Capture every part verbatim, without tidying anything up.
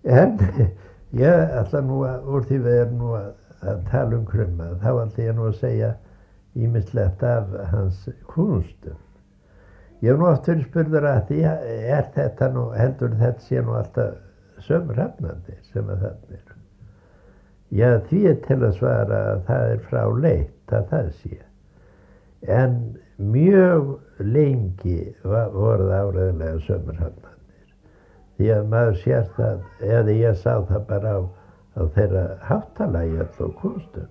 En ég ætla nú að, úr því við erum nú að, að tala um krumma, þá ætla ég nú að segja ýmislegt af hans kúnstum. Ég hef nú oft verið spurður að því, er þetta nú, heldur þetta sé nú alltaf sömu hrafnarnir sem að þarna eru? Já, því er til að svara að það er fráleitt að það sé. En mjög lengi voru það áreiðanlega sömu hrafnarnir. Því að maður sér það, eða ég sá það bara á, á þeirra háttalagi og kúnstum.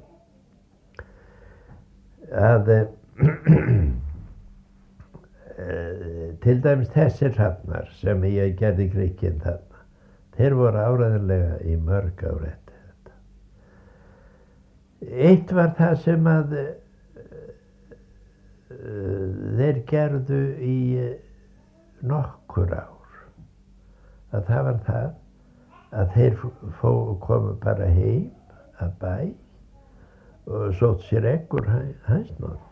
Að til dæmis þessir hrafnar sem ég gerði Grikkinn þarna, þeir voru áreiðanlega í mörg ár eftir þetta. Eitt var það sem að uh, þeir gerðu í nokkur ár. Að það var það að þeir fó, komu bara heim að bæ og sótt sér egg úr hænsnum.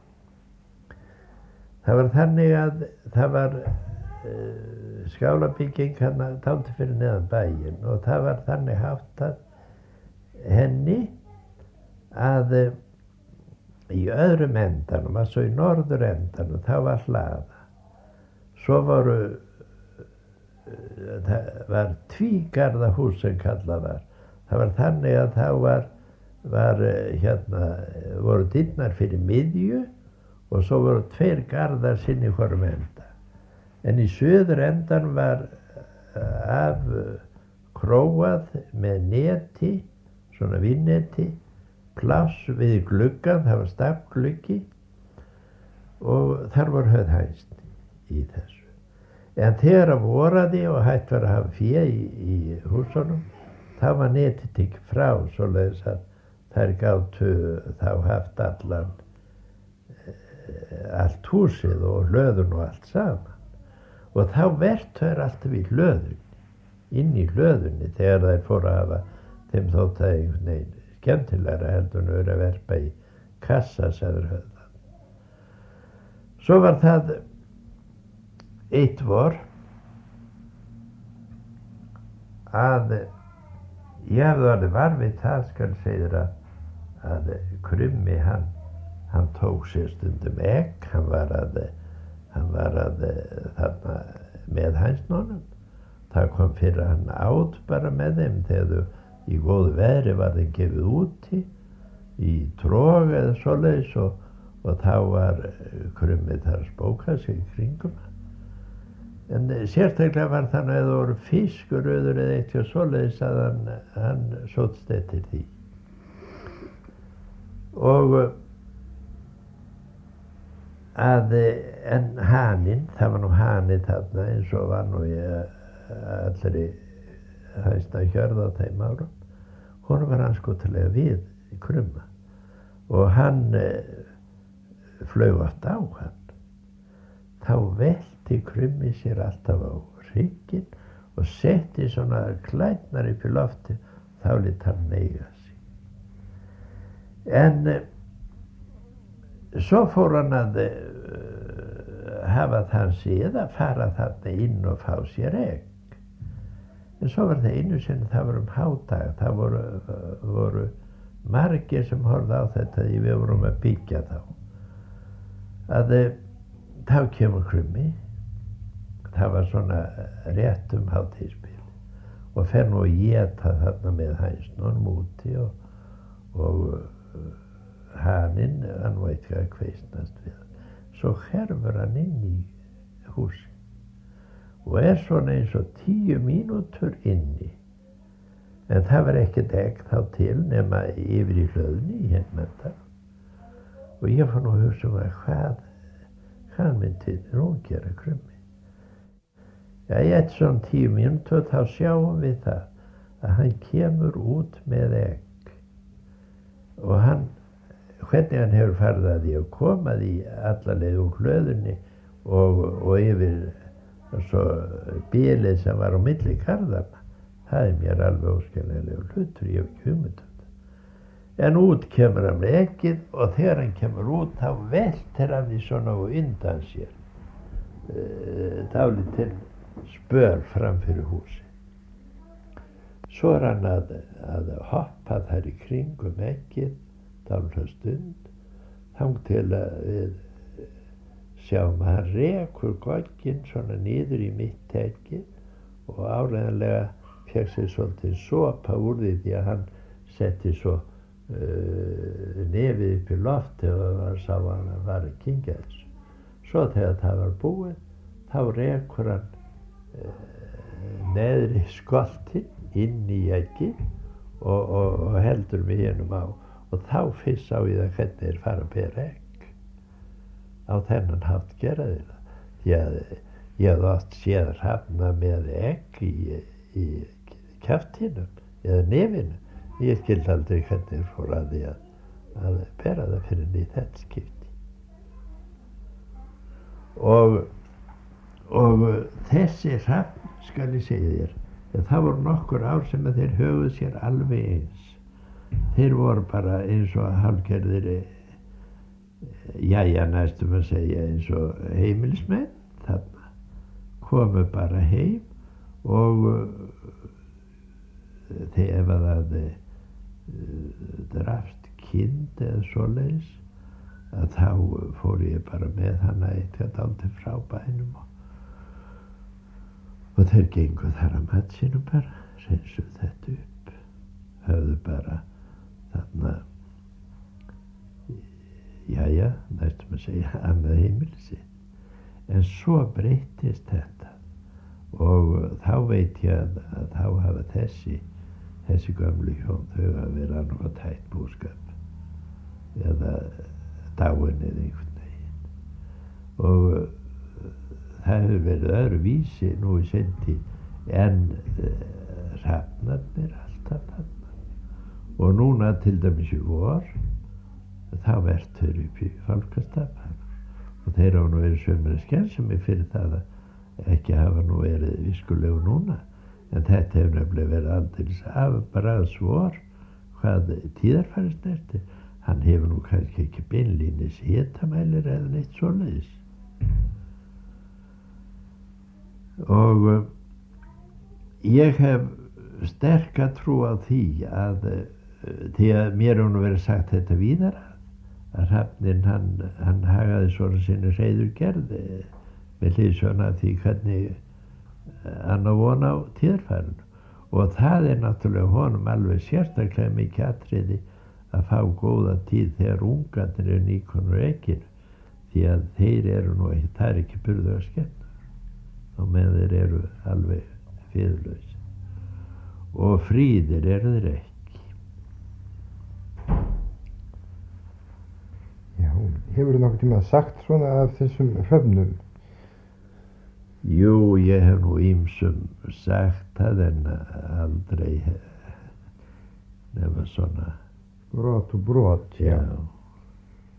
Það var þannig að það var uh, skálabygging hérna dálítið fyrir neðan bæinn og það var þannig háttað henni að uh, í öðrum endanum, altså í norður endanum, þá var hlaða. Svo voru það var tvígarða hús sem kallað var. Það var þannig að þá var, var hérna, voru dyrnar fyrir miðju og svo voru tveir garðar sinni í hvorum enda. En í söður endan var af króað með neti, svona vinneti, pláss við gluggan, það var stafgluggi og þar var höfð hænsn í þessu. En þegar að voraði og hætt var að hafa fé í, í húsunum, þá var netið tekið frá, svoleiðis að þær gátu þá haft allan, allt húsið og hlöðun og allt saman. Og þá vertu þær alltaf í hlöðunni, inn í hlöðunni, þegar þær fóru að hafa þeim þótt það einhvern veginn skemmtilegra heldur en að verpa í kassa, sagður höfðan. Svo var það eitt vor að ég hafði orðið var við það, skal segja þér að, að Krummi hann, hann tók sér stundum egg, hann var að, hann var að þarna með hænsnunum. Það kom fyrir hann át bara með þeim þegar þau í góðu veðri var þeim gefið úti í tróg eða svoleiðis og, og þá var Krummi þar að spóka sig í kringum hann. En sérstaklega var þannig að það voru fiskur öður eða eitthvað svoleiðis að hann, hann sóttst eftir því. Og að, en haninn, það var nú hani þarna eins og var nú ég allri hænsna hjörð á þeim árum. Hún var anskotilega við Krumma og hann flaug oft á hann. Þá velti Krummi sér alltaf á hrygginn og setti svona klærnar upp í lofti, þá lit hann neyga sig. En uh, svo fór hann að uh, hafa þann síð að fara þarna inn og fá sér egg. En svo var það einu sinni, það var um hádag, það voru, uh, voru margir sem horfði á þetta því við vorum að byggja þá. Að uh, þá kemur Krummi, það var svona rétt um hátíðisbil og fer nú að éta þarna með hænsnunum úti og, og haninn, hann veit hvað kveisnast við hann. Svo herfur hann inn í húsi og er svona eins og tíu mínútur inni. En það var ekkert egg þá til nema yfir í hlöðunni í hennar. Og ég fann nú að hugsa um að hvað hann myndi nú gera Krummi. Já, í eitt svona tíu mínútur þá sjáum við það að hann kemur út með egg og hann, hvernig hann hefur farið að því að koma því alla leið úr hlöðunni og, og yfir svo bílið sem var á milli garðanna, það er mér alveg óskiljanlegur hlutur, ég hef ekki hugmynd um það. En út kemur hann með eggið og þegar hann kemur út þá veltir hann því svona og undan sér uh, dálítil spöl fram fyrir húsi. Svo er hann að, að hoppa þar í kringum eggið dálitla stund þang til að við sjáum að hann rekur gogginn svona niður í mitt eggið og áreiðanlega fékk sér svolítið sopa úr því því að hann setti svo uh, nefið upp í lofti og hann sá að hann var að kyngja þessu. Svo þegar það var búið þá rekur hann uh, neðri skoltinn inn í eggið og, og, og heldur mig hennum á og þá fyrst sá ég það hvernig þeir fara að bera egg. Á þennan hátt gera þeir það. Því að ég hafði oft séð hrafna með egg í, í kjaftinum eða nefinu. Ég skildi aldrei hvernig þeir fór að því að, að bera það fyrir í þetta skipti. Og, og þessi hrafn skal ég segja þér, það voru nokkur ár sem að þeir höfuð sér alveg eins. Þeir voru bara eins og hálfgerðir, jæja næstum að segja eins og heimilismenn þarna. Komu bara heim og þegar ef að það drafst kind eða svoleiðis að þá fór ég bara með hana eitthvað dálítið frá bænum og, og þeir gengu þar að mat sínum bara, reynsuð þetta upp, höfðu bara þarna, jæja, næstum að segja annað heimili sitt. En svo breyttist þetta og þá veit ég að, að þá hafa þessi, þessi gömlu hjón, þau hafa verið annað tætt búskap eða dáin eða einhvern veginn. Og það hefur verið öðru vísi nú í sendi en uh, hrafnarnir alltaf þarna. Og núna til dæmis í vor, þá verður þau upp í Fálkastapa og þeir hafa nú verið sömur að skemmsa mig fyrir það að ekki hafa nú verið viskulegu núna. En þetta hefur nefnilega verið aldeilis afbragðs vor hvað tíðarfæri snertir. Hann hefur nú kannski ekki beinlínis hitamælir eða neitt svoleiðis. Og uh, ég hef sterka trú á því að uh, því að mér hefur nú verið sagt þetta víðar að hrafninn hann, hann hagaði svona sinni hreiður gerði með hliðsjón af því hvernig hann á von á tíðarfærinu. Og það er náttúrulega honum alveg sérstaklega mikið atriði að fá góða tíð þegar ungarnir eru nýkonur egginu því að þeir eru nú ekki, það er ekki burðuga skepnur og með þeir eru alveg fyrirlaus og fríðir eru þeir ekki. Já, hefur þú nokkuð tíma sagt svona af þessum hröfnum? Jú, ég hef nú ýmsum sagt það en aldrei nema svona Brot og brot, já. Já.